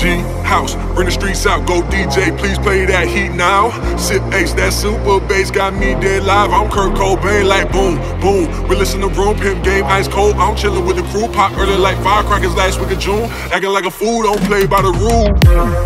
G-House, bring the streets out, go DJ, please play that heat now. Sip Ace, that super bass got me dead live. I'm Kurt Cobain like boom, boom. Realest in the room, pimp game ice cold. I'm chillin' with the crew, pop early like firecrackers last week of June. Acting like a fool, don't play by the rules.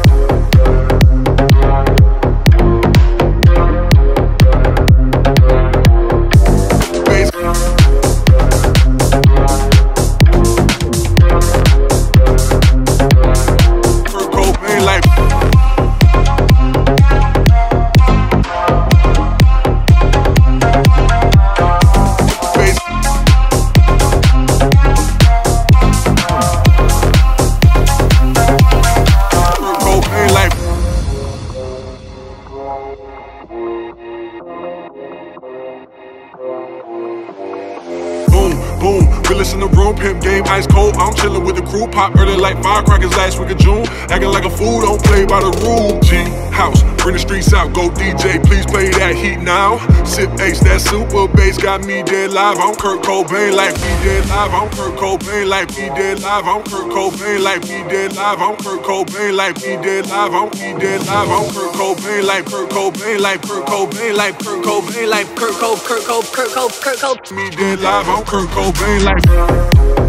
Boom, realest in the room, pimp game ice cold. I'm chillin' with the crew, pop early like firecrackers last week of June. Acting like a fool, don't play by the rules. G-House, bring the streets out, go DJ, please play that heat now. Sip Ace, that super bass got me dead live. I'm Kurt Cobain like me dead live. I'm Kurt Cobain like me dead live. I'm Kurt Cobain like me dead live. I'm Kurt Cobain like me dead live. I'm me dead live. I'm Kurt Cobain like Kurt Cobain like Kurt Cobain like Kurt Cobain like Kurt Cobain. Me dead live. I'm Kurt Cobain like